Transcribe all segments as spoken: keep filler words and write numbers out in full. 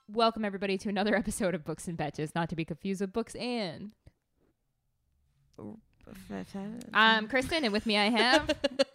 welcome everybody to another episode of Books and Betches, not to be confused with Books and. I'm Kristen, and with me I have.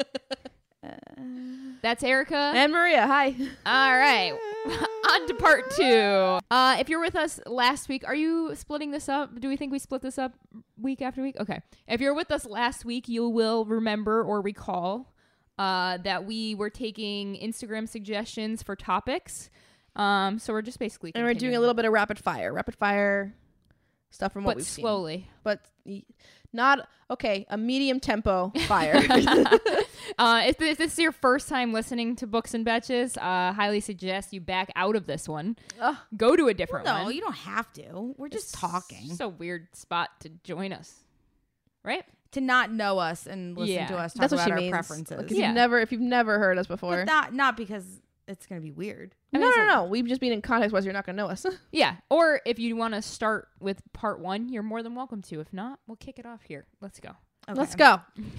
That's Erica. And Maria, hi. All right. On to part two. Uh, if you're with us last week, are you splitting this up? Do we think we split this up week after week? Okay. If you're with us last week, you will remember or recall uh, that we were taking Instagram suggestions for topics. Um, so we're just basically And we're doing a little bit of rapid fire. Rapid fire stuff from what but we've slowly. seen. But slowly. But not, okay, a medium tempo fire. uh, if, if this is your first time listening to Books and Betches, uh, highly suggest you back out of this one. Ugh. Go to a different well, no, one. you don't have to. We're just It's talking. just a weird spot to join us. Right? To not know us and listen Yeah. to us talk That's what about she our means. preferences. Like if Yeah. you've never, if you've never heard us before. But not, not because it's going to be weird. I No, mean, no, so- no. We've just been in context wise. You're not going to know us. Yeah. Or if you want to start with part one, you're more than welcome to. If not, we'll kick it off here. Let's go. Okay. Let's go.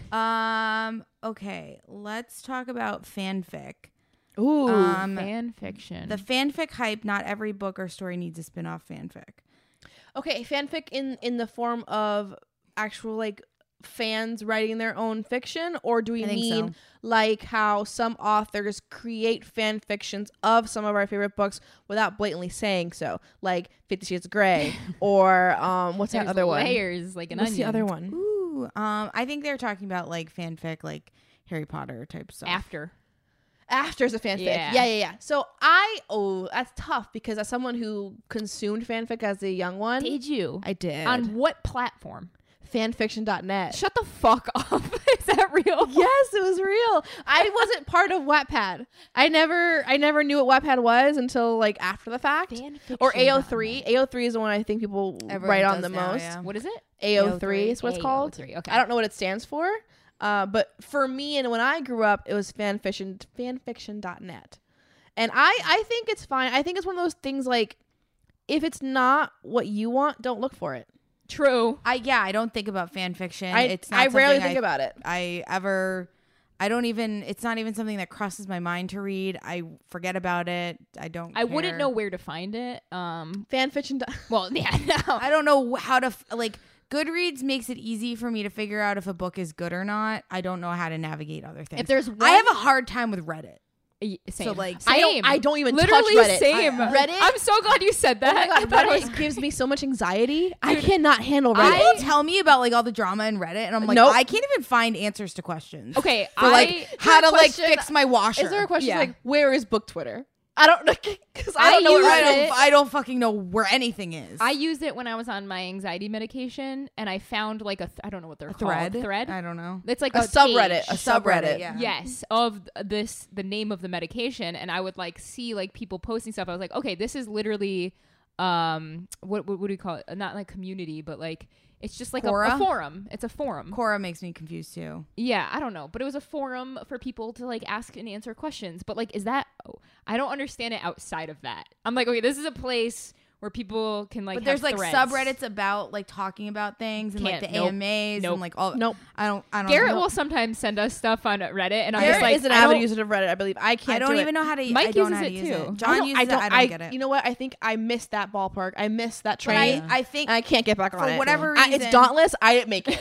Um. Okay. Let's talk about fanfic. Ooh. Um, Fan fiction. The fanfic hype. Not every book or story needs a spin-off fanfic. Okay, fanfic in, in the form of actual, like, fans writing their own fiction, or do we I think mean so. like how some authors create fan fictions of some of our favorite books without blatantly saying so, like Fifty Shades of Grey, or um what's There's that other one? layers like an What's the onion. other one? Ooh. Um. I think they're talking about like fanfic, like Harry Potter type stuff. After. After's a fanfic. Yeah. Yeah. yeah, yeah, So I oh that's tough because as someone who consumed fanfic as a young one, Did you? I did On what platform? fanfiction dot net. Shut the fuck up. Is that real? Yes, it was real. I wasn't part of Wattpad. I never I never knew what Wattpad was until like after the fact. Or A O three. A O three is the one I think people Everyone write on does the now, most. yeah. What is it? A O three is what it's called. A O three, okay. I don't know what it stands for. Uh, but for me and when I grew up, it was fanfiction fanfiction dot net. And I, I think it's fine. I think it's one of those things like if it's not what you want, don't look for it. True. I yeah. I don't think about fan fiction. I, it's not I rarely something think I, about it. I ever. I don't even. It's not even something that crosses my mind to read. I forget about it. I don't. I wouldn't care. know where to find it. Um. Fanfiction. dot- Well, yeah. No. I don't know how to f- like. Goodreads makes it easy for me to figure out if a book is good or not. I don't know how to navigate other things. If there's one, I have a hard time with Reddit. Y- Same. So, like, I don't, Same. I don't even Literally touch Reddit. same. I- Reddit. I'm so glad you said that. Oh my I god, thought Reddit it- gives me so much anxiety. I cannot handle Reddit. People tell me about like all the drama in Reddit, and I'm like, Nope. I can't even find answers to questions. Okay, for I like how there to a like question- fix my washer. Is there a question Yeah. like where is book Twitter? I don't know because I I don't know use what I Reddit don't, is. I don't fucking know where anything is. I used it when I was on my anxiety medication, and I found like a th- I don't know what they're a called. thread. Thread. I don't know. It's like A a, subreddit, page. a subreddit. Yeah. Yes, of th- this the name of the medication, and I would like see like people posting stuff. I was like, okay, this is literally um what what, what do you call it? Uh, Not like community, but like it's just like a, a Quora? forum. It's a forum. Quora makes me confused too. Yeah, I don't know, but it was a forum for people to like ask and answer questions. But like, is that? Oh, I don't understand it outside of that. I'm like, okay, this is a place where people can like. But there's have like threads. subreddits about like talking about things and like Can't. the Nope. A M As Nope. and like all. Nope. I don't. I don't. Garrett know. will sometimes send us stuff on Reddit, and I'm Garrett just like, is an I avid don't- user of Reddit. I believe I can't. I don't do even it. know how to. Mike I don't know uses how to it use too. it. I John don't, uses I don't, it. I don't get it. You know what? I think I missed that ballpark. I missed that But train. I, I think and I can't get back on for it. whatever I- reason, it's dauntless. I didn't make it.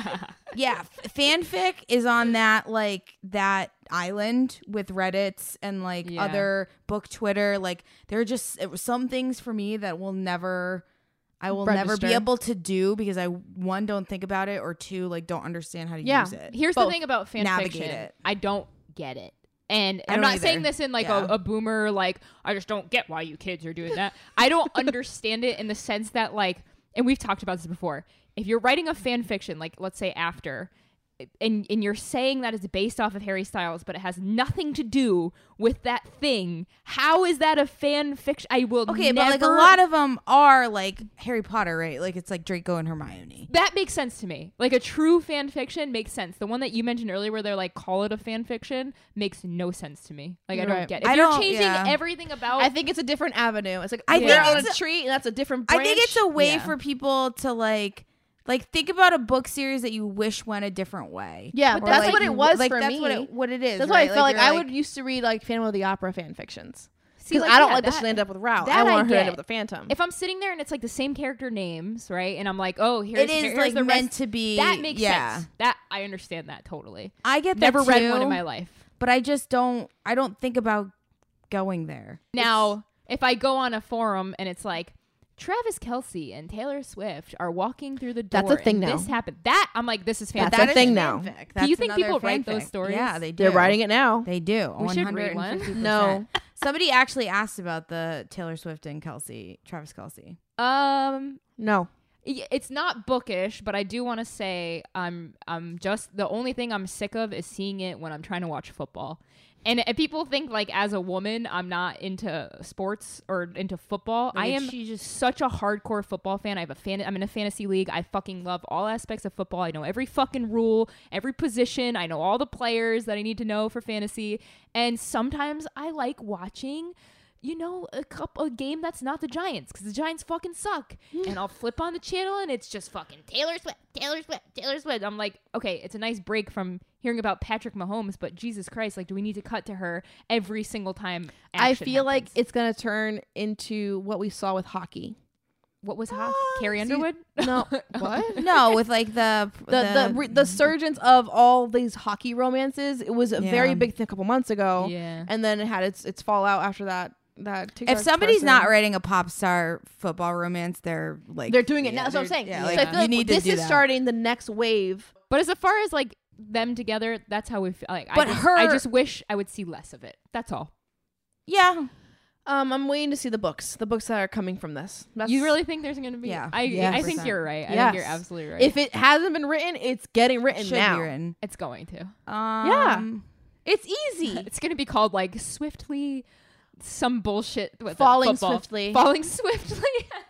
yeah, f- fanfic is on that like that island with Reddits and like Yeah. other book Twitter. Like there are just it was some things for me that will never. I will never be Register. able to do because I one don't think about it or two like don't understand how to Yeah. use it. Here's the Both. thing about fan Navigate fiction. it. I don't get it. And I I'm don't not saying either. this in like Yeah. a, a boomer, like, I just don't get why you kids are doing that. I don't understand it in the sense that, like, and we've talked about this before. If you're writing a fan fiction, like, let's say After, and and you're saying that it's based off of Harry Styles, but it has nothing to do with that thing, how is that a fan fiction? I will Okay, never... but like a lot of them are like Harry Potter, right? Like it's like Draco and Hermione. That makes sense to me. Like a true fan fiction makes sense. The one that you mentioned earlier where they're like, call it a fan fiction, makes no sense to me. Like, I don't Right. get it. If I you're don't- changing yeah. everying about... I think it's a different avenue. It's like I we're think on it's a a- tree, and that's a different I branch. think it's a way Yeah. for people to like like think about a book series that you wish went a different way. Yeah, Or, but that's like, what it you- was like for that's me. what it what it is. That's why I right? felt like, you're I would used to read like Phantom of the Opera fan fictions. See, Because like, I don't yeah, like that that, she ended up with Rao. that I I want her to end get. up with the Phantom. If I'm sitting there and it's like the same character names, right? And I'm like, oh, here's It is here's like the meant rest. to be. That makes yeah. sense. That I understand that totally. I get that Never read too, one in my life. but I just don't. I don't think about going there. Now, if I go on a forum and it's like Travis Kelce and Taylor Swift are walking through the door, That's a thing and now. This happened. That I'm like, this is That's fantastic. a thing now. Do you think people write those stories? Yeah, they do. They're writing it now. They do. We should read one. one hundred fifty percent. No. Somebody actually asked about the Taylor Swift and Kelsey, Travis Kelsey. Um, No. y- it's not bookish, but I do want to say I'm I'm just the only thing I'm sick of is seeing it when I'm trying to watch football. And, and people think like as a woman I'm not into sports or into football. Like, I am she just- such a hardcore football fan. I have a fan. I'm in a fantasy league. I fucking love all aspects of football. I know every fucking rule, every position. I know all the players that I need to know for fantasy. And sometimes I like watching, you know, a cup a game that's not the Giants because the Giants fucking suck. And I'll flip on the channel and it's just fucking Taylor Swift, Taylor Swift, Taylor Swift. I'm like, okay, it's a nice break from hearing about Patrick Mahomes, but Jesus Christ, like, do we need to cut to her every single time? I action feel like happens? it's going to turn into what we saw with hockey. What was hot? Uh, Carrie see- Underwood? No. What? No, with like the The, the, re- the surgence of all these hockey romances, it was a Yeah. very big thing a couple months ago. Yeah. And then it had its its fallout after that. That TikTok if somebody's person- not writing a pop star football romance, they're like they're doing it yeah, now. That's what I'm they're- saying. Yeah, So like, I feel you like need to this do is that. starting the next wave. But as far as like them together, that's how we feel. Like, But I just, her- I just wish I would see less of it. That's all. Yeah, Um, I'm waiting to see the books. The books that are coming from this. That's, You really think there's going to be? Yeah. I Yes. I think you're right. I Yes. think you're absolutely right. If it hasn't been written, it's getting written should now. be written. it's going to. Um, It's easy. It's going to be called like swiftly some bullshit with Falling football. swiftly. Falling swiftly.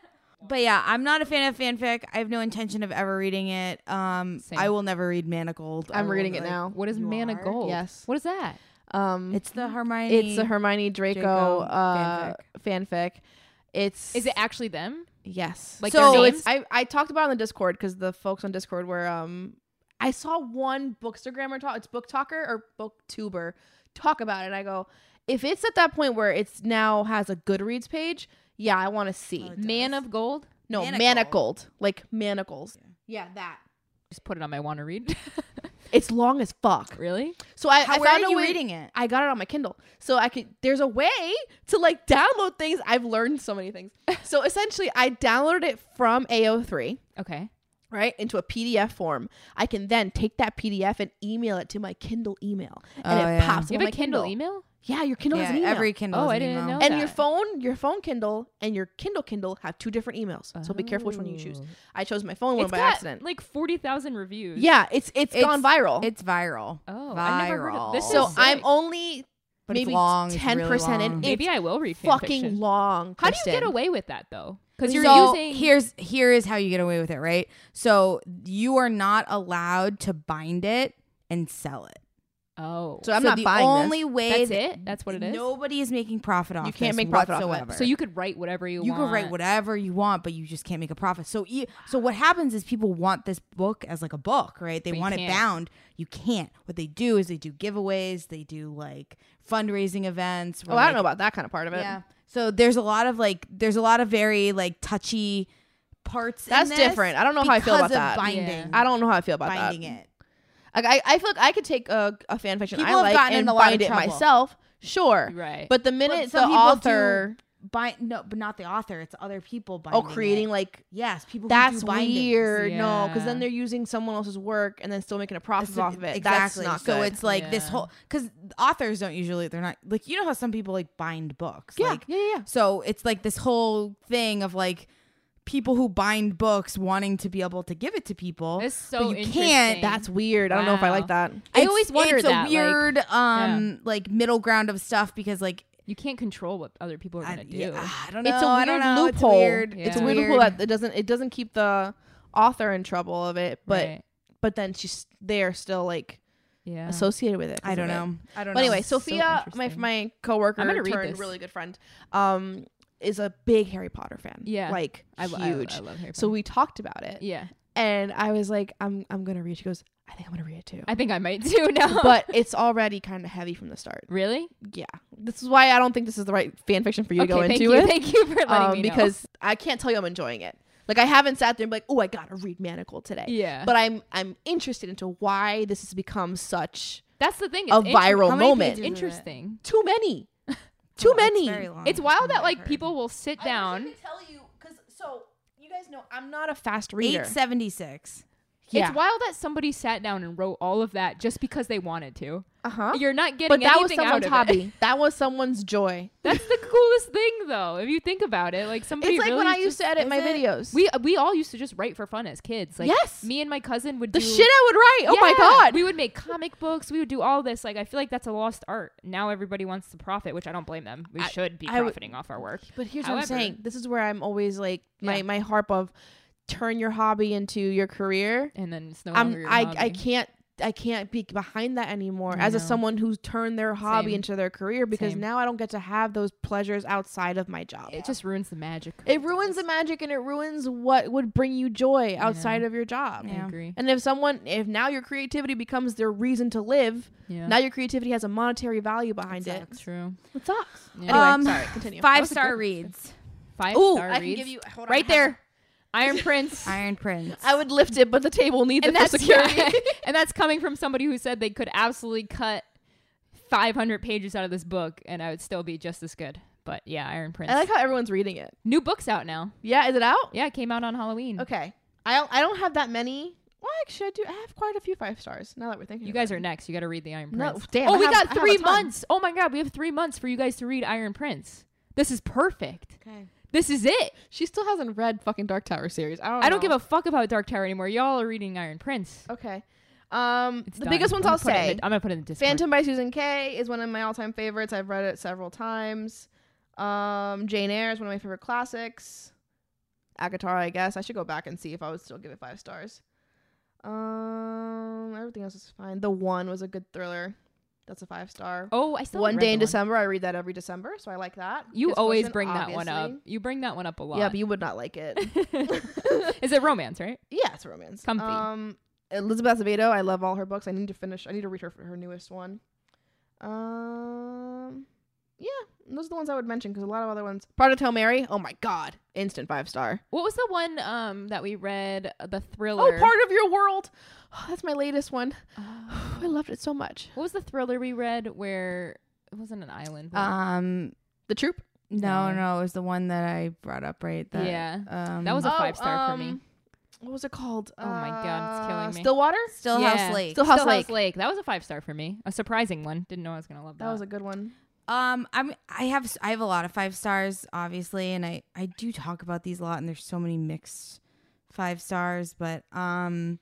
But yeah, I'm not a fan of fanfic. I have no intention of ever reading it. Um, Same. I will never read Manacled. I I'm will, reading it like- now. What is You Mana are? Gold? Yes. What is that? Um, It's the Hermione. it's a Hermione Draco, Draco uh, fanfic. It's Is it actually them? yes. Like so their it's names? I I talked about it on the Discord because the folks on Discord were um I saw one bookstagrammer talk. It's book talker or booktuber talk about it. And I go, if it's at that point where it's now has a Goodreads page, yeah, I want to see. Oh, it Man does. of Gold? No, Manacle. manacled, like manacles. Yeah, that. Just put it on my want to read. It's long as fuck. Really? So I, How, I where found are a you way- reading it? I got it on my Kindle. So I could there's a way to like download things. I've learned so many things. So essentially I downloaded it from A O three, Okay. right, into a P D F form. I can then take that P D F and email it to my Kindle email. And Oh, it yeah. pops You on have my a Kindle Kindle. email? Yeah, your Kindle has Yeah, an email. every Kindle. Oh, has I an didn't email. know and your that. phone, your phone Kindle and your Kindle Kindle have two different emails. So be careful which one you choose. Oh. I chose my phone one It's by got accident. like forty thousand reviews. Yeah, it's it's It's- gone viral. It's viral. Oh, viral. I never heard of this. so is I'm sick. only But it's maybe long, it's ten percent really in. long. Maybe It's I will read fan fucking fiction. long. How do you get Kristen. away with that though? Because you're so using here's here is how you get away with it, right? So you are not allowed to bind it and sell it. Oh, So I'm so not the buying only this. way that's that it. That's what it is. Nobody is making profit off. You can't this make profit off of it. whatsoever. So you could write whatever you, you want. can write whatever you want, but you just can't make a profit. So e- so what happens is people want this book as like a book, right? They But you want it can't. bound. You can't. What they do is they do giveaways. They do like fundraising events. Oh, where, I don't know like- about that kind of part of it. Yeah. So there's a lot of like there's a lot of very like touchy parts. in That's this different. I don't know how I feel because about of that. Binding. Yeah. I don't know how I feel about binding that. it. Like, I, I feel like I could take a, a fan fiction People I have like gotten and in a lot of bind it trouble. myself. Sure. Right. But the minute the some people author Bind no, but not the author. It's other people oh binding. creating it. like yes, people. who that's do bindings. weird. No, because Yeah. then they're using someone else's work and then still making a profit That's- off of it. Exactly. That's not so good. it's like this Yeah. whole because authors don't usually they're not like you know how some people like bind books. yeah, Like, yeah, yeah, yeah. so it's like this whole thing of like people who bind books wanting to be able to give it to people. It's so but you interesting. can't. That's weird. I don't know if I Wow. like that. I It's- always wondered it's that, a like- weird um like middle ground of stuff because like you can't control what other people are I, gonna do. yeah, I don't know. It's a I weird don't know. loophole. It's weird. Yeah. It's a weird, weird. loophole that it doesn't it doesn't keep the author in trouble of it, but Right. but then she's they're still like Yeah. associated with it. I don't because of it. know. I don't But know. anyway, So Sophia, my interesting. my coworker I'm gonna read turned this. really good friend, um, is a big Harry Potter fan. Yeah. like I, lo- I- huge. I, love Harry so Potter. we talked about it, Yeah. and I was like, I'm I'm gonna read. She goes, I think I'm gonna read it too. I think I might too now. But it's already kind of heavy from the start. really? Yeah, this is why I don't think this is the right fan fiction for you Okay, to go thank into you. it. Thank you for letting um, me know. because I can't tell you I'm enjoying it. Like I haven't sat there and be like, oh, I gotta read Manacle today. yeah. But I'm I'm interested into why this has become such That's the thing. a It's inter- viral How many moment. pages is it? interesting. Too many, too Oh, many. It's, very long It's from wild what that I've like heard. people will sit down. I wish I could tell you because so you guys know I'm not a fast reader. eight seventy-six. Yeah. It's wild that somebody sat down and wrote all of that just because they wanted to. Uh huh. You're not getting But that was anything out someone's of it. hobby. That was someone's joy. That's the coolest thing, though. If you think about it, like somebody. It's like really when I just- used to edit is my it? videos. We we all used to just write for fun as kids. Like, Yes. me and my cousin would the do shit I would write. Oh my Yeah. god. We would make comic books. We would do all this. Like, I feel like that's a lost art. Now everybody wants to profit, which I don't blame them. We I- should be I would- profiting off our work. But here's However- what I'm saying. This is where I'm always like my Yeah. my harp of turn your hobby into your career. And then it's no I'm longer your I hobby. I can't I can't be behind that anymore I as a know. someone who's turned their hobby Same. into their career because Same. now I don't get to have those pleasures outside of my job. It just ruins the magic. It ruins the magic and it ruins what would bring you joy outside Yeah. of your job. I Yeah. agree. And if someone if now your creativity becomes their reason to live, Yeah. now your creativity has a monetary value behind That it. sucks. True. It sucks. Yeah. Anyway, Um, sorry, continue. Five was a star good- reads. Five Ooh, star I can reads. give you hold on, right I have- there. Iron Prince. Iron Prince. I would lift it, but the table needs and it for that's security. and that's coming from somebody who said they could absolutely cut five hundred pages out of this book and I would still be just as good. But yeah, Iron Prince. I like how everyone's reading it. New book's out now. Yeah, is it out? Yeah, it came out on Halloween. Okay. I don't, I don't have that many. Well, actually, I do. I have quite a few five stars now that we're thinking. You about guys it. are next. You got to read the Iron No, Prince. damn, oh, I we have- I got have a three ton. months. Oh my god, we have three months for you guys to read Iron Prince. This is perfect. Okay. This is it. She still hasn't read fucking Dark Tower series. I don't. I don't know. give a fuck about Dark Tower anymore. Y'all are reading Iron Prince. Okay. Um, It's the done. biggest ones I'm I'll gonna put it in say. the- I'm gonna put it in the Discord. Phantom by Susan Kay is one of my all-time favorites. I've read it several times. Um, Jane Eyre is one of my favorite classics. Akatar, I guess. I should go back and see if I would still give it five stars. Um, everything else is fine. The One was a good thriller. That's a five star. Oh, I still One haven't Day read in the one. December. I read that every December, so I like that. You Kiss always Boyfriend, bring that one up. obviously. You bring that one up a lot. Yeah, but you would not like it. Is it romance, right? Yeah, it's a romance. Comfy. Um, Elizabeth Acevedo. I love all her books. I need to finish. I need to read her her newest one. Um, yeah, those are the ones I would mention because a lot of other ones. Project Hail Mary. Oh my god, instant five star. What was the one um that we read? uh, The thriller. Oh, Part of Your World. Oh, that's my latest one. Oh. I loved it so much. What was the thriller we read where it wasn't an island? but- Um, The Troop. no, No. no, it was the one that I brought up, right? That, Yeah. Um, That was a Oh, five star for me. um, What was it called? Oh my God, it's killing Uh, me. Stillwater. Stillhouse Yeah. Lake. Still House Stillhouse Lake. Lake. That was a five star for me. A surprising one. Didn't know I was gonna love that. That was a good one. Um, I'm I have s- I have a lot of five stars, obviously, and I I do talk about these a lot, and there's so many mixed five stars, but um,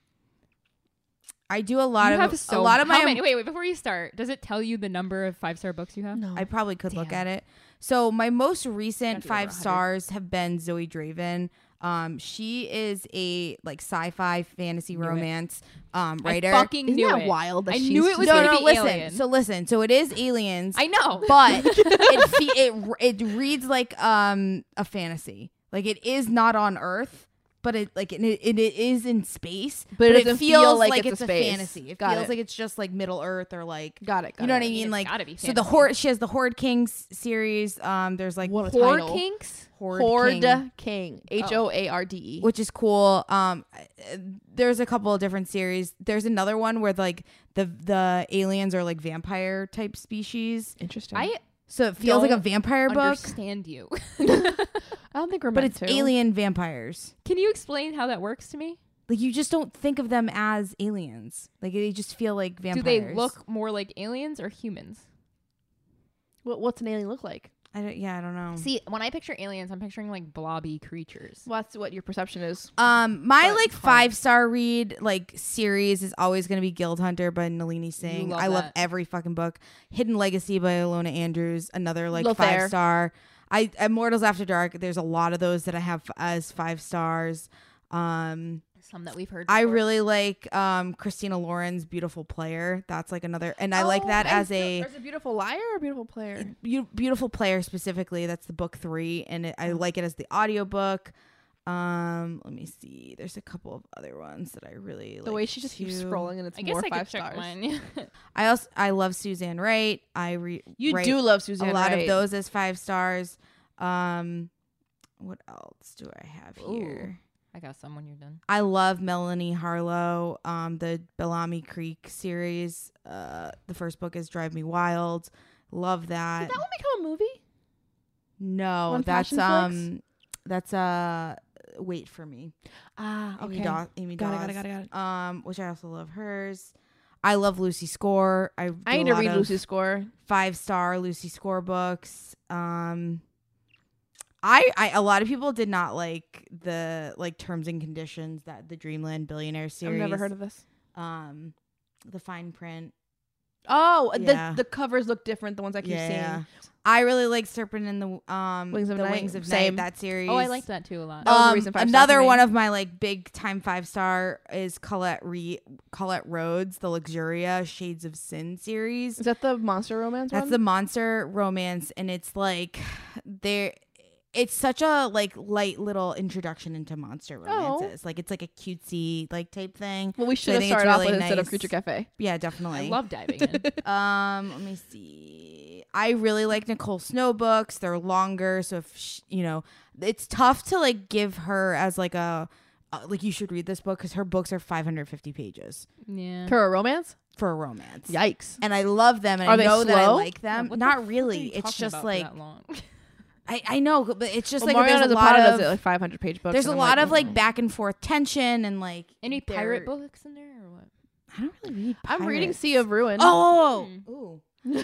I do a lot you of have so a lot of how my. many, wait, wait. Before you start, does it tell you the number of five star books you have? No. I probably could look Damn. at it. So my most recent Gotta be over five one hundred. stars have been Zoe Draven. Um, she is a like sci-fi fantasy Knew it. romance um I were fucking Isn't knew that it. wild? That I she's knew it just was no, gonna no, be listen. alien. So listen. So it is aliens, I know. but it, fe- it it reads like um a fantasy. Like it is not on Earth, but it like it, it, it is in space. But it it doesn't feels feel like like, it's it's a a, space. fantasy. It Got feels it. like it's just like Middle Earth or like Got it. Got you know it. what I I mean, mean? it's Like gotta be so the fantasy. horde. She has the Horde Kings series. Um, there's like What a Horde title. Kinks. Horde, Horde King, King. H O A R D E. which is cool. Um, uh, there's a couple of different series. There's another one where like the the aliens are like vampire type species. Interesting. I So it feels like a Don't vampire book, understand you. I don't think we're but meant it's to. alien vampires. Can you explain how that works to me? Like you just don't think of them as aliens. Like they just feel like vampires. Do they look more like aliens or humans? What, what's an alien look like? I don't. Yeah, I don't know. See, when I picture aliens, I'm picturing like blobby creatures. Well, that's what your perception is. Um, my But like it's hard. five star read like series is always gonna be Guild Hunter by Nalini Singh. love I love that. every fucking book. Hidden Legacy by Ilona Andrews, another like Lothair. five star. I Immortals After Dark. There's a lot of those that I have as five stars. Um, Some that we've heard. I before. really like um Christina Lauren's Beautiful Player. That's like another, and I like that as a There's a beautiful liar or a beautiful player. Beau- Beautiful Player specifically. That's the book three, and it, I like it as the audiobook. Um, let me see. There's a couple of other ones that I really The like way she just keeps too. scrolling and it's I guess more I five could check stars. mine. I also I love Suzanne Wright. I re- You write do love Suzanne a lot Wright. of those as five stars. Um, what else do I have Ooh. here? I got some when you're done. I love Melanie Harlow. Um, the Bellamy Creek series. Uh, the first book is Drive Me Wild. Love that. Did that one become a movie? no, on that's Passion um, that's uh, Wait for Me. Ah, Amy okay. Daw- Amy Got it, Dawes. got it, got it, got it. Um, which I also love hers. I love Lucy Score. I I do need a to lot read of Lucy's Score. five star Lucy Score books. Um, I, I a lot of people did not like the like terms and conditions that the Dreamland Billionaire series. I've never heard of this. Um, the fine print. Oh, Yeah. the the covers look different. The ones I keep Yeah. seeing. I really like Serpent in the um Wings of the Night. Wings of Same. Night. That series. Oh, I liked that too a lot. That was a Um, recent five star another for me. one of my like big time five star is Colette Re- Colette Rhodes, the Luxuria Shades of Sin series. Is that the monster romance That's one? the monster romance, and it's like there. It's such a like light little introduction into monster Oh. romances. Like it's like a cutesy like type thing. well, we So should I have think it's started off really with instead of nice. Creature Cafe. Yeah, I definitely. love diving in. Um, let me see. I really like Nicole Snow books. They're longer, so if sh you know, it's tough to like give her as like a uh, like you should read this book because her books are five hundred fifty pages Yeah. For a romance? for a romance. Yikes. And I love them, and Are I they know that I slow? like them. What the Not fuck are really. you It's talking just about for like that long? I I know, but it's just Well, like Mariana there's a lot Zapata of does it like five hundred page books. there's a and I'm lot like, of like mm. back and forth tension and like Any they're- pirate books in there or what? I don't really read. I'm reading pirates. Sea of Ruin. Oh, Hmm. ooh.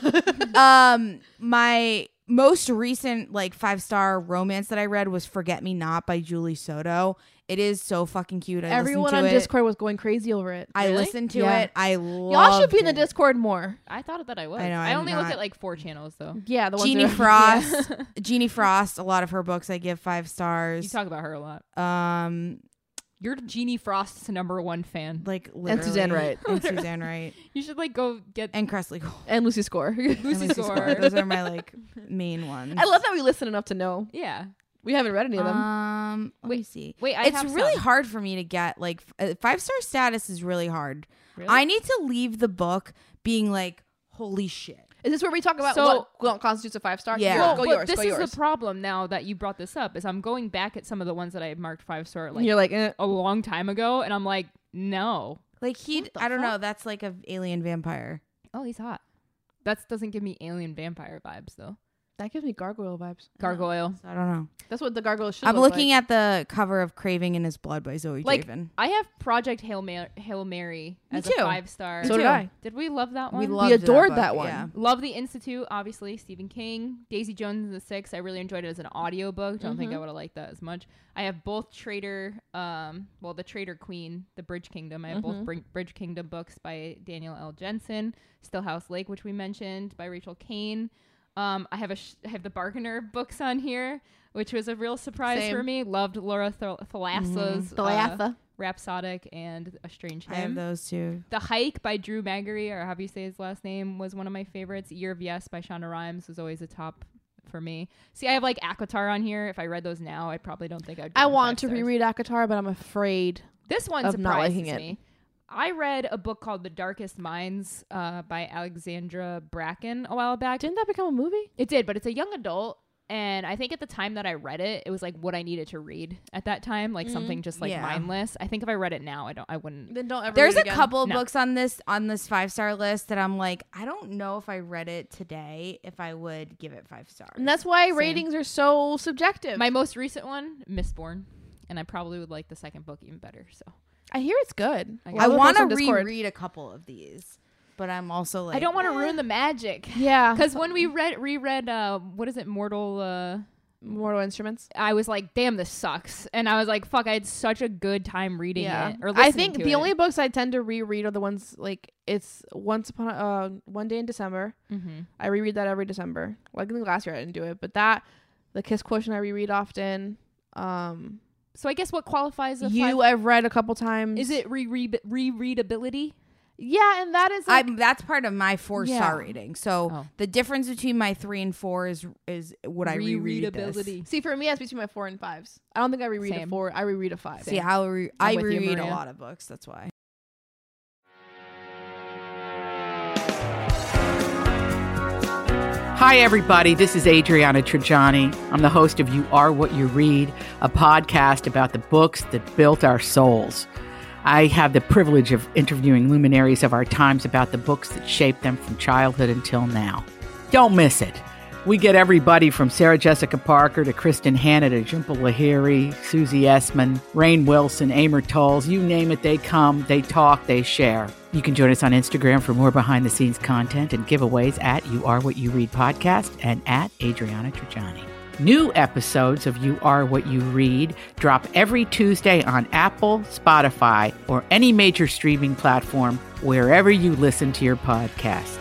um, my most recent like five star romance that I read was "Forget Me Not" by Julie Soto. It is so fucking cute. I Everyone listened on to it. Discord was going crazy over it. I Really? listened to Yeah. it. I love. Y'all should be in the Discord more. I thought that I was. I know, I I'm only look not. at like four channels though. Yeah, the ones Jeannie that are- Frost. Yeah. Jeannie Frost. A lot of her books I give five You stars. talk about her a lot. Um, You're Jeannie Frost's number one fan. like And Suzanne literally- Wright. and Suzanne Wright, You should like go get and Cressley Cole. And Lucy Score. and Lucy Score. Those are my like main ones. I love that we listen enough to know. Yeah. We haven't read any of them. Um, let me see. Wait, I it's have really some. hard for me to get like f- uh, five star status is really hard. Really? I need to leave the book being like, holy shit. Is this where we talk about So- what, what constitutes a five star? Yeah. Well, go but yours. this go is yours. the problem now that you brought this up is I'm going back at some of the ones that I marked five star And like you're like, eh. a long time ago, and I'm like, no. Like he, What the I don't know. fuck? That's like a alien vampire. Oh, he's hot. That doesn't give me alien vampire vibes though. that gives me gargoyle vibes. Gargoyle. So I don't know. That's what the gargoyle should. I'm look looking like. at the cover of Craving in His Blood by Zoe Like, Draven. I have Project Hail, Ma- Hail Mary Me as too. a five star. Me So did too. I. Did we love that one? We loved adored book, that one. Yeah. Love the Institute, obviously. Stephen King. Daisy Jones and the Six. I really enjoyed it as an audiobook. Don't think I Mhm. would have liked that as much. I have both Trader, um, well, the Trader Queen, the Bridge Kingdom. I have Mhm. both Br- Bridge Kingdom books by Daniel L. Jensen. Stillhouse Lake, which we mentioned, by Rachel Kane. Um, I have a sh- I have the Bargainer books on here, which was a real surprise Same. for me. Loved Laura Th- Thalassa's uh, Thalatha. Rhapsodic and A Strange I have Hymn. those two. The Hike by Drew Magary, or however you say his last name, was one of my favorites. Year of Yes by Shonda Rhimes was always a top for me. See, I have like Akatar on here. If I read those now, I probably don't think I'd. I give them want five to stars. reread Akatar, but I'm afraid. This one of not surprises liking it. me. I read a book called The Darkest Minds uh, by Alexandra Bracken a while back. Didn't that become a movie? It did, but it's a young adult. And I think at the time that I read it, it was like what I needed to read at that time, like Mhm. something just like Yeah. mindless. I think if I read it now, I don't, I wouldn't. Then don't ever. There's read a it again. couple of No. books on this on this five star list that I'm like, I don't know if I read it today if I would give it five stars. And that's why Same. ratings are so subjective. My most recent one, Mistborn, and I probably would like the second book even better. So I hear it's good. I A lot I of want folks to on Discord- reread a couple of these, but I'm also like, I don't want to eh. ruin the magic. Yeah, Because when we read reread, uh, what is it, Mortal? Uh, Mortal Instruments. I was like, damn, this sucks, and I was like, fuck, I had such a good time reading Yeah, it. Or I listening think to the it. only books I tend to reread are the ones like it's Once Upon a uh, One Day in December. Mm-hmm. I reread that every December. Like I think last year I didn't do it, but that the Kiss Quotient I reread often. Um, So I guess what qualifies a you five- I've read a couple times. is it re rereadability? Yeah, and that is like, I'm that's part of my four Yeah. star rating. So Oh. the difference between my three and four is is would I reread this? Rereadability. see for me it's between my four and fives. I don't think I reread Same. a four. I reread a five. See, I'll re- I I'm with you, reread a Maria. lot of books. That's why. Hi, everybody. This is Adriana Trajani. I'm the host of You Are What You Read, a podcast about the books that built our souls. I have the privilege of interviewing luminaries of our times about the books that shaped them from childhood until now. Don't miss it. We get everybody from Sarah Jessica Parker to Kristen Hanna to Jhumpa Lahiri, Susie Essman, Rainn Wilson, Amor Tolls. You name it, they come, they talk, they share. You can join us on Instagram for more behind-the-scenes content and giveaways at You Are What You Read podcast and at Adriana Trajani. New episodes of You Are What You Read drop every Tuesday on Apple, Spotify, or any major streaming platform wherever you listen to your podcasts.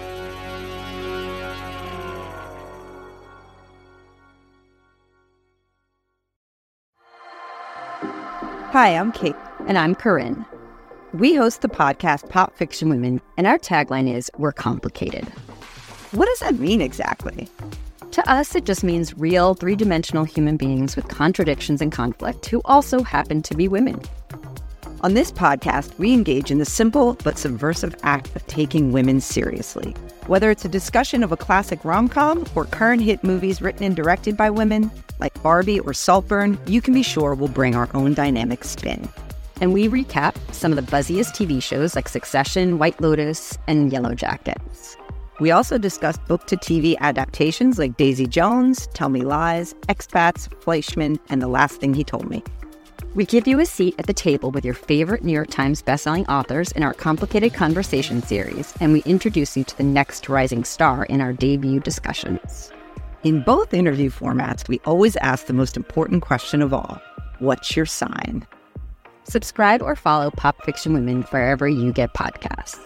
Hi, I'm Kate. And I'm Corinne. We host the podcast Pop Fiction Women, and our tagline is, "We're complicated." What does that mean exactly? To us, it just means real, three-dimensional human beings with contradictions and conflict who also happen to be women. On this podcast, we engage in the simple but subversive act of taking women seriously. Whether it's a discussion of a classic rom-com or current hit movies written and directed by women, like Barbie or Saltburn, you can be sure we'll bring our own dynamic spin. And we recap some of the buzziest T V shows like Succession, White Lotus, and Yellow Jackets. We also discuss book-to-T V adaptations like Daisy Jones, Tell Me Lies, Expats, Fleischman, and The Last Thing He Told Me. We give you a seat at the table with your favorite New York Times bestselling authors in our Complicated Conversation series, and we introduce you to the next rising star in our debut discussions. In both interview formats, we always ask the most important question of all: what's your sign? Subscribe or follow Pop Fiction Women wherever you get podcasts.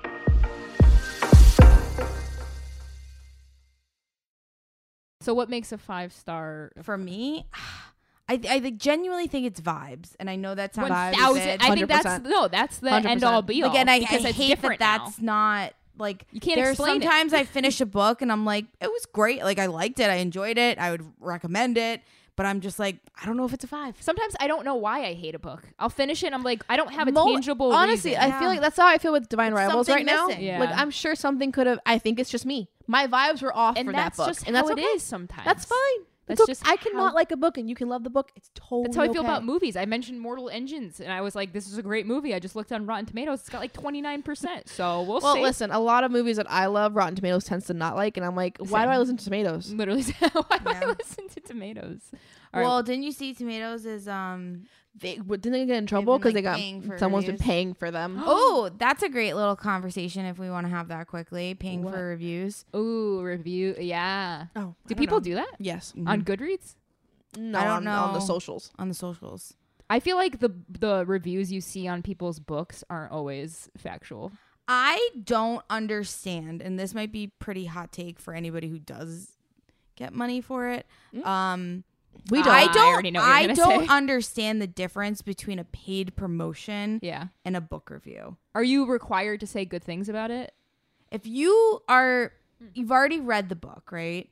So what makes a five star? For me, I I think- genuinely think it's vibes, and I know that sounds One thousand. stupid. I think that's one hundred percent. no. That's the one hundred end all percent. be all. Again, I, I because it's hate different that now. that's not like You can't there's explain it. sometimes I finish a book and I'm like, it was great. Like I liked it. I enjoyed it. I would recommend it. But I'm just like, I don't know if it's a five. Sometimes I don't know why I hate a book. I'll finish it and I'm like, I don't have a Mo- tangible honestly, reason. I feel like that's how I feel with Divine It's Rivals something right now. missing. Yeah. Like I'm sure something could have. I think it's just me. My vibes were off and for that's that book, just and how that's it okay. is sometimes. That's fine. That's It's okay. just I cannot how- like a book and you can love the book. It's totally. That's how I feel okay. about movies. I mentioned Mortal Engines, and I was like, "This is a great movie." I just looked on Rotten Tomatoes; it's got like twenty nine percent. So we'll, Well, see. listen, a lot of movies that I love, Rotten Tomatoes tends to not like, and I'm like, why Same. do I listen to Tomatoes? Literally, why do I Yeah. listen to Tomatoes? All right. Well, didn't you see Tomatoes is um They but didn't they get in trouble been, because like, they got paying for someone's been reviews. paying for them. Oh, that's a great little conversation if we want to have that quickly. Paying What? for reviews. Mm-hmm. Ooh, review. Yeah. Oh, I Do don't people know. do that Yes. on Goodreads? No, I don't on, on the know. socials. On the socials. I feel like the the reviews you see on people's books aren't always factual. I don't understand, and this might be pretty hot take for anybody who does get money for it. Um We don't. I I don't already know what you're I gonna don't say. understand the difference between a paid promotion Yeah. and a book review. Are you required to say good things about it? If you are you've already read the book, right?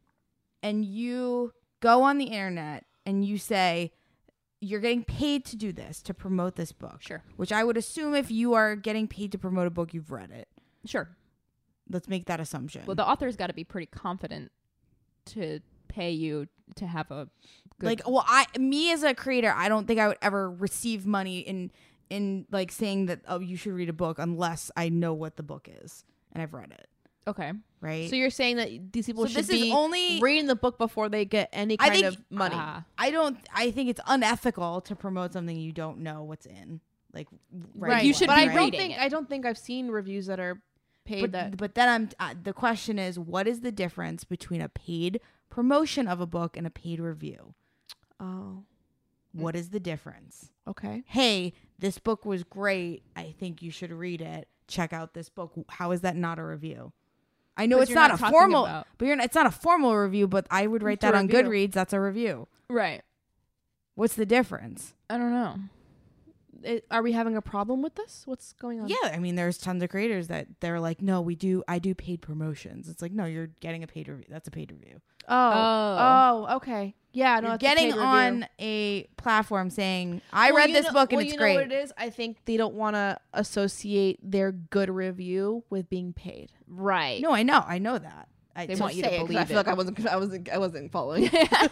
And you go on the internet and you say you're getting paid to do this, to promote this book. Sure. Which I would assume if you are getting paid to promote a book, you've read it. Sure. Let's make that assumption. Well, the author's got to be pretty confident to pay you to have a good like well I me as a creator, I don't think I would ever receive money in in like saying that, oh, you should read a book unless I know what the book is and I've read it. Okay. Right. So you're saying that these people So should this is be only- reading the book before they get any I kind think- of money. Ah. I don't I think it's unethical to promote something you don't know what's in. Like right. You should but be I don't reading think it. I don't think I've seen reviews that are paid But, that. but then I'm uh, the question is, what is the difference between a paid promotion of a book and a paid review? Oh, What is the difference? okay. Hey, this book was great. I think you should read it. Check out this book. How is that not a review? I know 'Cause it's you're not, not a talking formal, about- but you're not, it's not a formal review. But I would write It's a that on review. Goodreads. That's a review. Right. What's the difference? I don't know. it, are we having a problem with this? What's going on? Yeah, I mean, there's tons of creators that they're like, no, we do. I do paid promotions. It's like, no, you're getting a paid review. That's a paid review. Oh. Oh. Oh. Okay. Yeah. No. You're it's a paid getting review. on a platform saying, I Well, read you this know- book and well, it's you great. know what it is? I think they don't want to associate their good review with being paid. Right. No, I know. I know that. I They just want you to Say it, 'cause believe I feel it. like I wasn't. I wasn't. I wasn't following.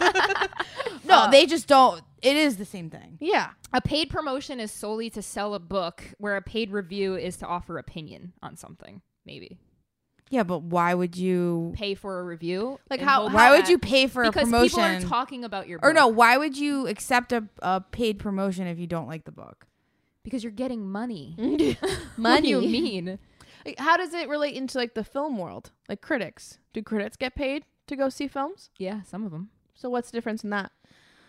No, Uh, they just don't. It is the same thing. Yeah. A paid promotion is solely to sell a book, where a paid review is to offer opinion on something. Maybe Yeah, but why would you? pay for a review. Like and how- hope Why would that- you pay for a because promotion? people are talking about your book. Or no, why would you accept a, a paid promotion if you don't like the book? because you're getting money. What Money. do you mean? Like, how does it relate into like the film world? Like critics, do critics get paid to go see films? Yeah, some of them. So what's the difference in that?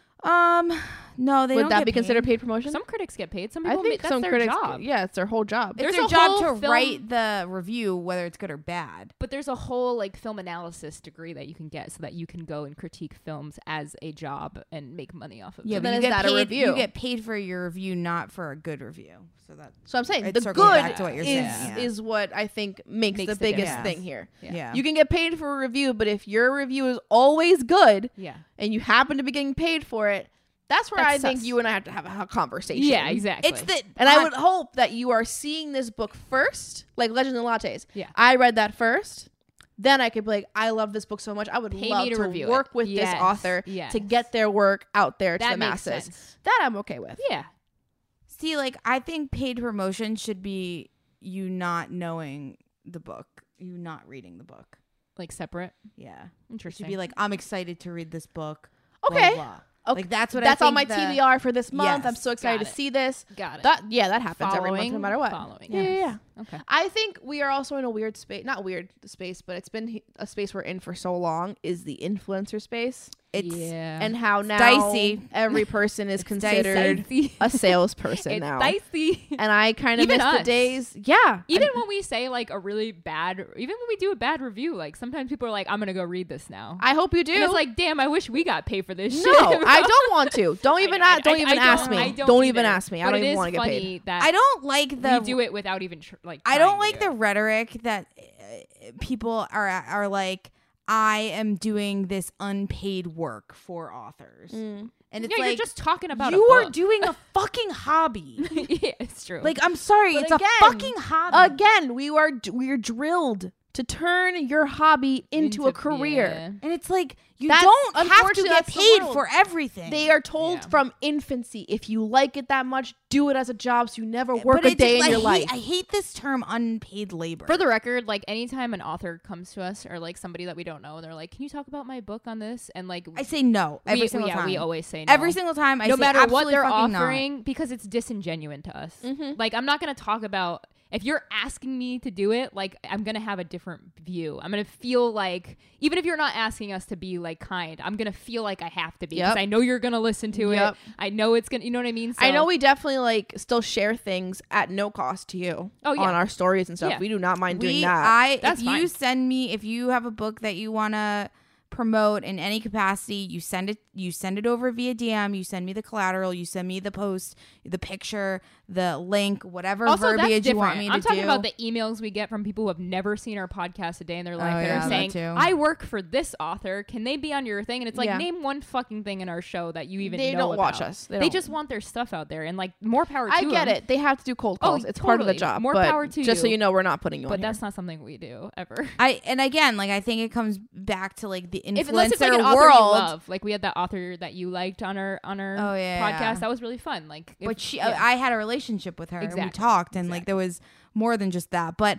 Um, no, they Would don't that get be considered paid. paid promotion? Some critics get paid. Some I people. think ma- that's some their critics. job. Yeah, it's their whole job. It's There's their a job whole to film- write the review, whether it's good or bad. But there's a whole like film analysis degree that you can get, so that you can go and critique films as a job and make money off of Yeah, it. but then you is get that a paid. review? You get paid for your review, not for a good review. So that So I'm saying It the circles good back to what you're is saying, yeah. is what I think makes, Makes the the biggest difference. thing here. Yeah. yeah. You can get paid for a review, but if your review is always good Yeah. and you happen to be getting paid for it, that's where That's I think sus. you and I have to have a conversation. Yeah. Exactly. It's the And I would hope that you are seeing this book first, like Legends and Lattes. Yeah. I read that first. Then I could be like, I love this book so much. I would Pay love me to to, review it. work with Yes, this author yes. to get their work out there to that the makes masses. sense. That I'm okay with. Yeah. See, like, I think paid promotion should be you not knowing the book, you not reading the book. Like separate. Yeah. It Interesting. should be like, I'm excited to read this book. blah, Okay. blah. Okay. Like, that's what That's I on think my the- T B R for this month. I'm Yes. so excited Got to it. see this. Got it. That yeah, that happens every month, Following, no matter what. Following. Yeah, yeah, yes. yeah. Okay. I think we are also in a weird space. Not weird space, but it's been he- a space we're in for so long. Is the influencer space, It's yeah. and how now dicey. every person is It's considered dicey. a salesperson It's now. dicey. And I kind of Even miss the us. days. Yeah, Even when we say like a really bad, even when we do a bad review, like sometimes people are like, "I'm gonna go read this now." I hope you do. And it's like, damn, I wish we got paid for this no, shit. I don't want to. Don't I even know, I- a- don't I- even I ask don't- me. I Don't, don't even either. ask me. I But don't it even is want to get funny paid. That I don't like the we do it without even tr- like. I don't trying like to the do it. rhetoric that uh, people are are like, I am doing this unpaid work for authors, and it's Yeah, like you're just talking about. you a are book. doing a fucking hobby. Yeah, it's true. Like, I'm sorry, But it's again, a fucking hobby. Again, we are we are drilled to turn your hobby into, a career. yeah. And it's like, you That's- don't have to unfortunately, get that's the paid world. for everything. They are told Yeah. from infancy, if you like it that much, do it as a job so you never work But a it day just- in I your hate, life. I hate this term unpaid labor. For the record, like anytime an author comes to us or like somebody that we don't know, and they're like, "Can you talk about my book on this?" And like, I say no every we, single yeah, time. we always say no. Every single time I no say matter what absolutely they're fucking offering, because it's disingenuous to us. Mhm. Like, I'm not gonna talk about. If you're asking me to do it, like, I'm gonna have a different view. I'm gonna feel like, even if you're not asking us to be like kind, I'm gonna feel like I have to be because Yep. I know you're gonna listen to Yep. it. I know it's gonna, you know what I mean? I So- know we definitely like still share things at no cost to you Oh, yeah. on our stories and stuff. Yeah. We do not mind doing we, that. I, That's if you fine. send me, if you have a book that you want to promote in any capacity, you send it, you send it over via D M, you send me the collateral, you send me the post, the picture, the link, whatever Also, that's verbiage you different. want me to I'm talking do. about the emails we get from people who have never seen our podcast a day in their life Oh, that yeah, are that saying, too. "I work for this author. Can they be on your thing?" And it's like, Yeah. name one fucking thing in our show that you even They know don't watch about. us. They, They don't. just want their stuff out there, and like more power to I get them. it. They have to do cold Oh, calls. it's part of the totally. job. More but power to just so you. you know, we're not putting you But on that's here. not something we do ever. I and again, like I think it comes back to like the influencer If, unless it's like an author world. you love, like we had that author that you liked on our on our Oh, yeah, podcast. yeah. That was really fun. Like, if- But she, yeah. I had a relationship with her, and we Exactly. talked, and like there was more than just that. But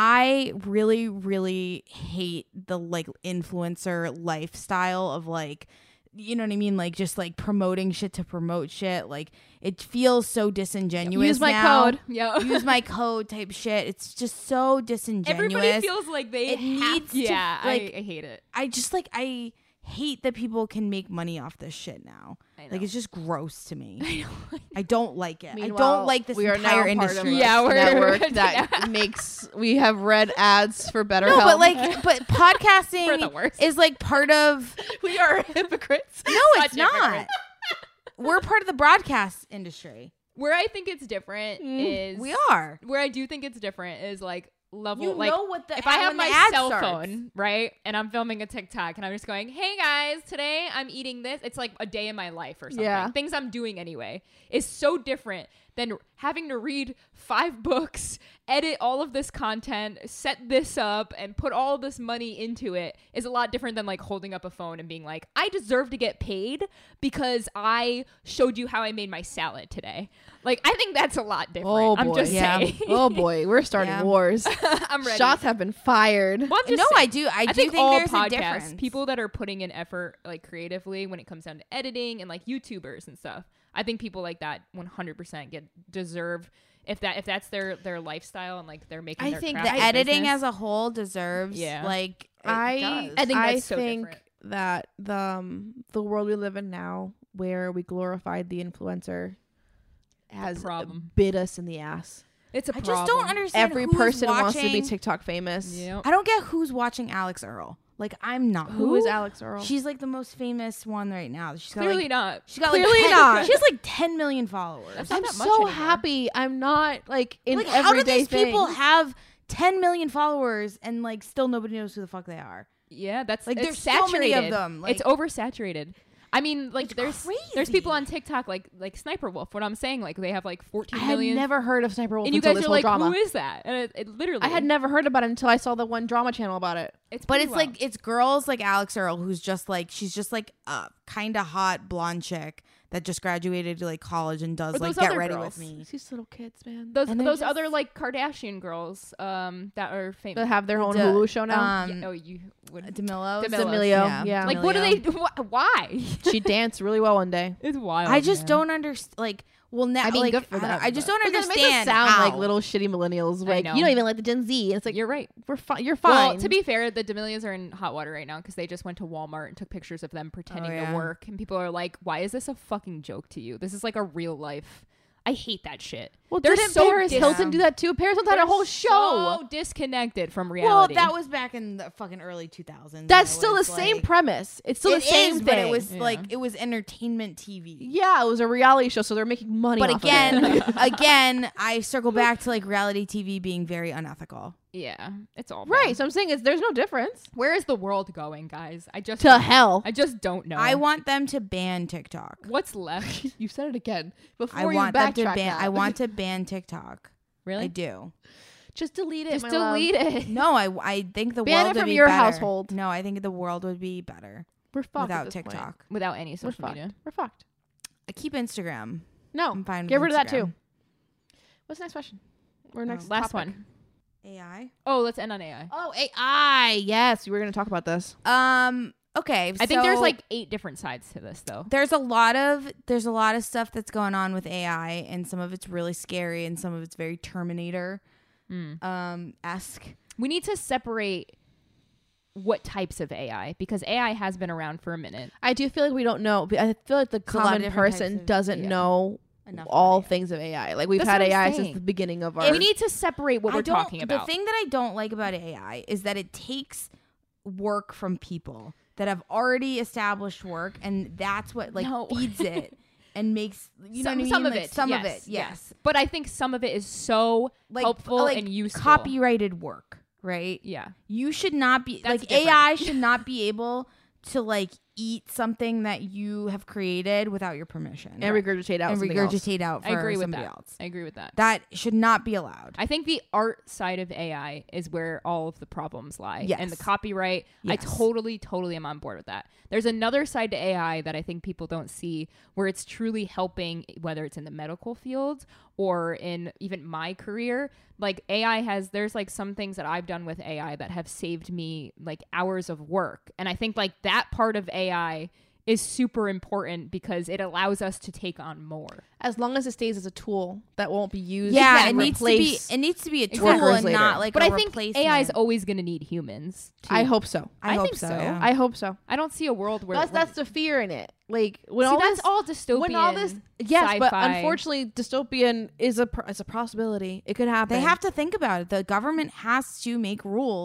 I really, really hate the like influencer lifestyle of like, you know what I mean, like just like promoting shit to promote shit. Like it feels so disingenuous. Use my now. code. yeah. Use my code type shit. It's just so disingenuous. Everybody feels like they It have, needs to, yeah, like- I, I hate it. I just like I hate that people can make money off this shit now. I know. Like it's just gross to me. I know. I don't like it. I Meanwhile, don't like this we are entire now part industry. of Yeah, a we're- network that makes. We have read ads for BetterHelp. No, but like, but We're the podcasting worst. is like part of. we are hypocrites. No, it's Such not. hypocrites. We're part of the broadcast industry. Where I think it's different Mm, is We are. where I do think it's different is like level You like know what the if I ad- have when the my ad cell starts. phone, right, and I'm filming a TikTok and I'm just going, hey guys, today I'm eating this. It's like a day in my life or something. Yeah. Things I'm doing anyway is so different than having to read five books, edit all of this content, set this up, and put all this money into it is a lot different than like holding up a phone and being like, I deserve to get paid because I showed you how I made my salad today. Like, I think that's a lot different. Oh I'm boy. just Yeah. saying. Oh boy, we're starting Yeah. wars. I'm ready. Shots have been fired. Well, I'm just No, saying. I do. I, I do think, think, all there's a podcasts, difference. people that are putting in effort like creatively when it comes down to editing and like YouTubers and stuff, I think people like that one hundred percent get deserve if that if that's their their lifestyle and like they're making I their think craft the their editing business. as a whole deserves Yeah. like it I does. I think I that's so think different. that the um, the world we live in now, where we glorified the influencer, has problem. bit us in the ass. It's a I problem. just don't understand Every who's person wants to be watching- TikTok famous. Yep. I don't get who's watching Alex Earl. Like I'm not. Who is Alex Earl? She's like the most famous one right now. She's got Clearly like, not. She got Clearly like ten, not. She has like ten million followers. That's not I'm that much so anymore. happy. I'm not like in Like how do everyday these people things. have ten million followers and like still nobody knows who the fuck they are? Yeah, that's Like, it's there's so many of saturated. them, it's like- oversaturated. I mean, like It's there's there's people crazy. on TikTok like like Sniper Wolf. What I'm saying, like they have like I fourteen had million. never heard of Sniper Wolf and you until guys this are whole like, drama. who is that? And it, it literally, I had never heard about it until I saw the one drama channel about it. It's But pretty it's wild. like it's girls like Alex Earl who's just like she's just like a kind of hot blonde chick that just graduated to like college and does Or like those get other ready girls. with me. These little kids, man. those and they're those just- other like Kardashian girls um that are famous. That have their own The- Hulu show now. Um, Yeah, oh, you would Demillo. Demillo. D'Amelio, yeah. like what do they? Wh- why? She danced really well one day. It's wild. I just man. don't understand. Like, well, now, I mean, like, good for I, don't- them, I just but- don't But then it makes us understand sound how. like little shitty millennials. I Like know. you don't even like the Gen Z. And it's like You're right. we're fine. You're fine. Well, to be fair, the D'Amelios are in hot water right now because they just went to Walmart and took pictures of them pretending yeah. to work, and people are like, "Why is this a fucking joke to you? This is like a real life." I hate that shit. well, They're didn't so Paris dis- Hilton do that too? Paris Hilton had a They're whole show. so disconnected from well, reality. that was back in the fucking early two thousands. That's still the same like, premise. It's still It the same is, thing. but it was Yeah. like it was entertainment T V. yeah, it was a reality show, so they're making money. But off of again, it. again, I circle back to like reality T V being very unethical. yeah, it's all right? bad. So I'm saying it's there's no difference. Where is the world going, guys? I just To don't- hell. I just don't know. I want them to ban TikTok. What's left. You said it again. Before I you want them to backtrack ban. that. I want to ban TikTok. Really? I do. just delete it. Just my delete love. it. No, I I think the Ban world it would from be your better. household. No, I think the world would be better We're fucked without at this point. TikTok. Without any We're social fucked. media. We're fucked. I keep Instagram. No, I'm fine. get with rid of that Instagram. too. What's the next question? Or next Last topic? one. A I. Oh, let's end on A I. Oh, A I. Yes, we were going to talk about this. Um. Okay. I think there's so like eight different sides to this, though. there's a lot of there's a lot of stuff that's going on with A I, and some of it's really scary, and some of it's very Terminator Mm. um esque. We need to separate what types of A I because A I has been around for a minute. I do feel like we don't know. I feel like the a lot of common different person types of- doesn't yeah. know Enough all about A I. things of A I. Like we've That's had what A I I'm since saying. the beginning of our. We need to separate what I we're don't- talking about. The thing that I don't like about A I is that it takes work from people that have already established work, and that's what like No. feeds it and makes you know some, what I mean? some of Like, it. Some yes, of it, yes. But I think some of it is so Like helpful like and useful. copyrighted work, right? Yeah. You should not be That's like different. A I should not be able to like eat something that you have created without your permission and regurgitate out and something else. regurgitate out for I agree with somebody that. else. I agree with that. That should not be allowed. I think the art side of A I is where all of the problems lie. Yes. And the copyright, I Yes. totally, totally am on board with that. There's another side to A I that I think people don't see where it's truly helping, whether it's in the medical field or in even my career. Like A I has, there's like some things that I've done with A I that have saved me like hours of work. And I think like that part of A I is super important because it allows us to take on more. As long as it stays as a tool that won't be used. Yeah, to it needs to be replace- it needs to be a tool Exactly. and later. not like But a I think replacement. A I is always going to need humans. Too. I hope so. I, I hope think so. so. yeah. I hope so. I don't see a world where That's that's the fear in it. Like when See, all that's this, all dystopian. when all this, yes, but sci-fi. unfortunately, dystopian is a pr- it's a possibility. It could happen. They have to think about it. The government has to make rules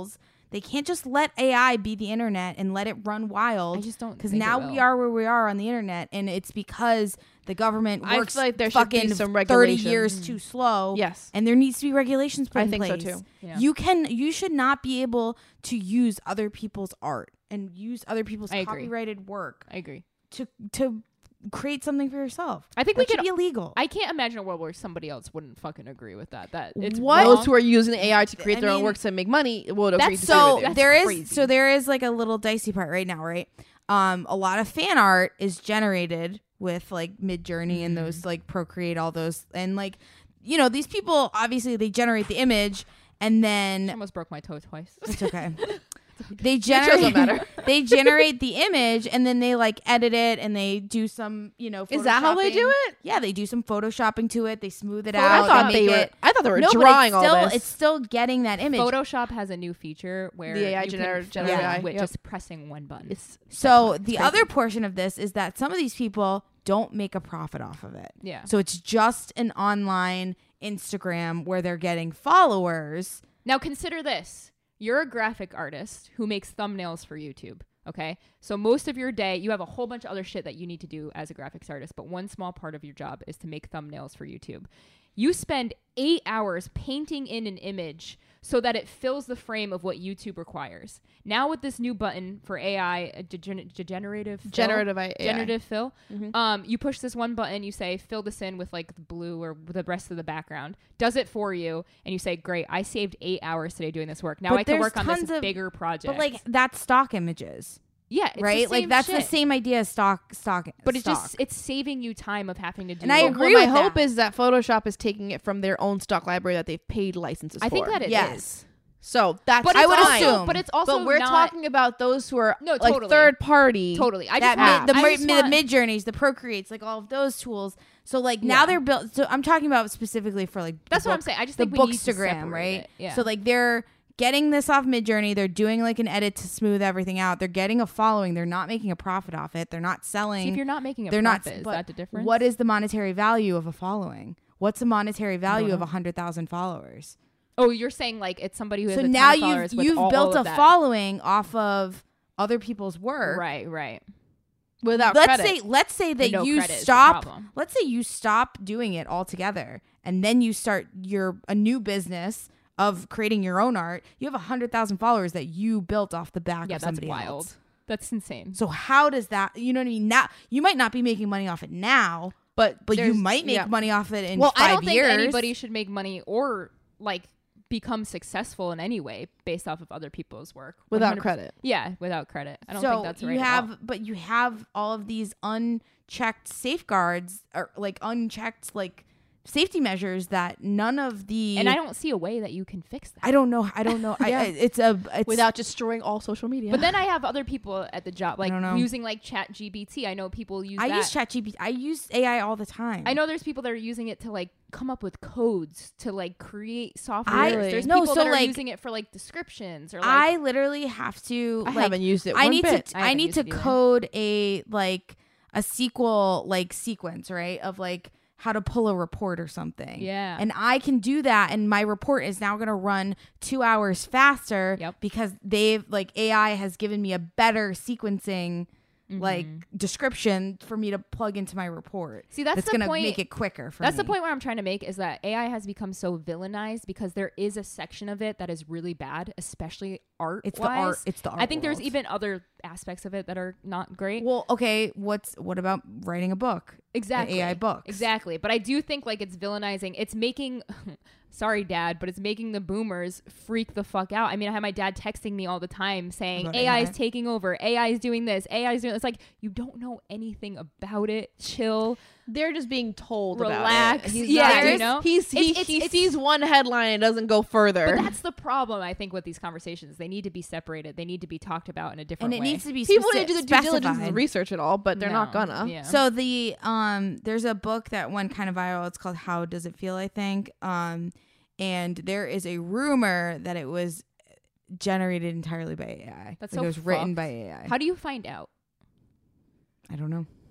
They can't just let A I be the internet and let it run wild. I just don't because think it now will. we are where we are on the internet, and it's because the government I works feel like there should be fucking some thirty regulation. years too slow. Yes. and there needs to be regulations put I in think so, place. too. Yeah. You can, you should not be able to use other people's art and use other people's I agree. copyrighted work I agree. to to create something for yourself. I think That we should could. be illegal. I can't imagine a world where somebody else wouldn't fucking agree with that. That it's What? wrong. Those who are using A I to create I their own mean, works and make money would agree that's to so agree with you. there is crazy. so there is like a little dicey part right now, right? Um, a lot of fan art is generated with like Midjourney and those like Procreate, all those, and like you know these people obviously they generate the image and I then almost broke my toe twice. it's okay. They doesn't generate matter. they generate the image and then they like edit it and they do some you know Is that how they do photoshopping. it? Yeah, they do some photoshopping to it. They smooth it I out. thought they they make were. it. I thought they were No, but drawing it's still, all this. It's still getting that image. Photoshop has a new feature where The A I you gener- can generative film A I, with yep. just pressing one button. It's So It's the crazy. other portion of this is that some of these people don't make a profit off of it. Yeah. So it's just an online Instagram where they're getting followers. Now consider this. You're a graphic artist who makes thumbnails for YouTube. Okay. So most of your day, you have a whole bunch of other shit that you need to do as a graphics artist, but one small part of your job is to make thumbnails for YouTube. You spend eight hours painting in an image so that it fills the frame of what YouTube requires. Now with this new button for A I, uh, degen- degenerative fill, Generative A I. generative fill, Mhm. um, you push this one button, you say fill this in with like the blue or the rest of the background, does it for you, and you say great, I saved eight hours today doing this work. Now But I can there's work on this tons of- bigger project. But like that's stock images, yeah, it's the right? Like same that's the shit. same idea as stock stock. But it's stock. just it's saving you time of having to do. And I it. agree Well, my with hope that. is that Photoshop is taking it from their own stock library that they've paid licenses I for. think that it is. yes. So that's But I it's would also, assume. but it's also but we're not, talking about those who are No, like totally. third party. totally. I that just want, mid, the, I mi- just mi- want- the mid journeys, the Procreates, like all of those tools. So like now Yeah. they're built. So I'm talking about specifically for like That's the what I'm book- saying. I just the think we need to Bookstagram, separate right? it. Yeah. So like they're getting this off Midjourney. They're doing like an edit to smooth everything out. They're getting a following. They're not making a profit off it. They're not selling. See, if you're not making a they're profit, not. is but that the difference? What is the monetary value of a following? What's the monetary value know. of a hundred thousand followers? Oh, you're saying like it's somebody who has So a ton now of followers you've with you've all, built all a of that. following off of other people's work. Right, right. Without let's credit. say let's say that no you credit is the stop problem. let's say you stop doing it altogether and then you start your a new business of creating your own art. You have a hundred thousand followers that you built off the back Yeah, of that's somebody wild. else. That's insane. So how does that, you know what I mean? Now you might not be making money off it now, but but you there's- might make yeah. money off it in well, five I don't years. think anybody should make money or like become successful in any way based off of other people's work without one hundred percent. credit. Yeah, without credit. I don't so think that's right. you at have all. but you have all of these unchecked safeguards or like unchecked like safety measures that none of the and I don't see a way that you can fix that. I don't know. I don't know. Yeah. I, I, it's a it's, Without destroying all social media. But then I have other people at the job, like don't know. using like Chat G P T. I know people use I that. use ChatGPT. I use A I all the time. I know there's people that are using it to like come up with codes to like create software. I- There's no, people so, that are like, using it for like descriptions or like I literally have to. I like, haven't used it I one need bit. to. I I, haven't need used to it either. code a like a S Q L like sequence, right? Of like how to pull a report or something. Yeah. And I can do that, and my report is now going to run two hours faster. Yep. Because they've like A I has given me a better sequencing. Like description for me to plug into my report. See, that's the gonna point- make it quicker for That's me. the point where I'm trying to make is that A I has become so villainized because there is a section of it that is really bad, especially art. It's the art. It's the art. I think there's world. even other aspects of it that are not great. Well, okay. What's what about writing a book? Exactly. A I books. Exactly. But I do think like it's villainizing. It's making, sorry, dad, but it's making the boomers freak the fuck out. I mean, I have my dad texting me all the time saying About A I is A I? taking over. A I is doing this. A I is doing It's like, you don't know anything about it. Chill. They're just being told Relax. about it. He's Yeah, not- you know? He's, he, It's- he it's- sees one headline and doesn't go further. But that's the problem, I think, with these conversations. They need to be separated. They need to be talked about in a different And it way. needs to be People speci- need to do the due diligence specified. and research it all, but they're not No. gonna. Yeah. So the um there's a book that went kind of viral. It's called How Does It Feel, I think. Um and there is a rumor that it was generated entirely by A I. That's like so it was written fucked. by A I. How do you find out? I don't know.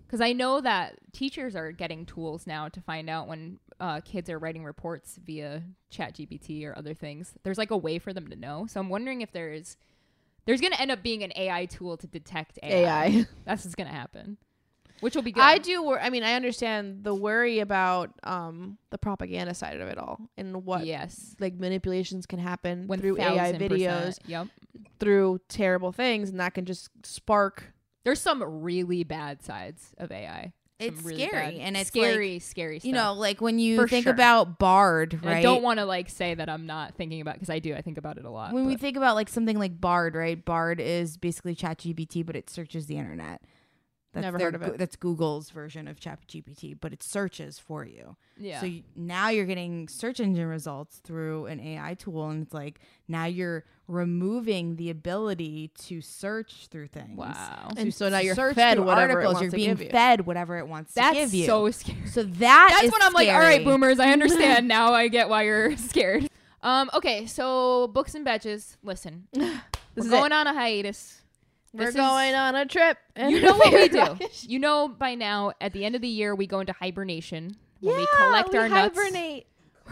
Because I know that teachers are getting tools now to find out when uh, kids are writing reports via ChatGPT or other things. There's like a way for them to know. So I'm wondering if there's there's going to end up being an A I tool to detect A I. A I. That's what's going to happen, which will be good. I do. Wor- I mean, I understand the worry about um, the propaganda side of it all and what yes. like manipulations can happen One through A I thousand videos, percent. Yep. through terrible things, and that can just spark. There's some really bad sides of A I. Some It's really scary, bad- and it's scary, like, scary stuff. You know, like when you For think sure. about Bard, And right? I don't want to like say that I'm not thinking about because I do. I think about it a lot. when we but- think about like something like Bard, right? Bard is basically ChatGPT, but it searches the internet. That's Never their heard of Go- it. That's Google's version of ChatGPT, but it searches for you. yeah. So y- now you're getting search engine results through an A I tool, and it's like now you're removing the ability to search through things. Wow. And To so now you're search fed through whatever it articles. wants You're to being give you. fed whatever it wants That's to give you. so scary. So that That's is when I'm like, all right, scary. boomers, I understand now. I get why you're scared. Um, okay, so books and badges. Listen, This we're is going it. on a hiatus. We're This is- going on a trip. And You know what we do. Rocket- You know by now, at the end of the year, we go into hibernation. When Yeah, we collect we our nuts. hibernate.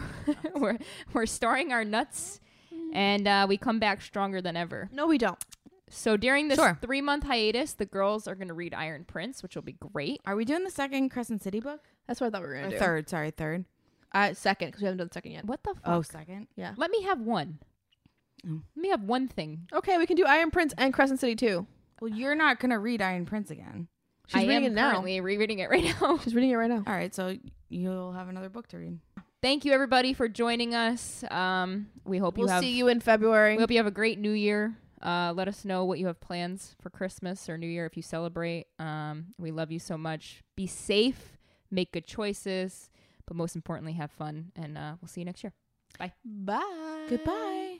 we're, we're storing our nuts, and uh, we come back stronger than ever. No, we don't. So during this Sure. three-month hiatus, the girls are going to read Iron Prince, which will be great. Are we doing the second Crescent City book? That's what I thought we were Or gonna do. third? Sorry, third. Uh, second, because we haven't done the second yet. What the fuck? Oh, second. Yeah. Let me have one. Oh. Let me have one thing. Okay, we can do Iron Prince and Crescent City too. Well, you're not gonna read Iron Prince again. She's I reading am it now. currently rereading it right now. She's reading it right now. All right, so you'll have another book to read. Thank you, everybody, for joining us. Um, we hope We'll you have. see you in February. We hope you have a great New Year. Uh, let us know what you have plans for Christmas or New Year if you celebrate. Um, we love you so much. Be safe, make good choices, but most importantly, have fun. And uh, we'll see you next year. Bye. Bye. Goodbye.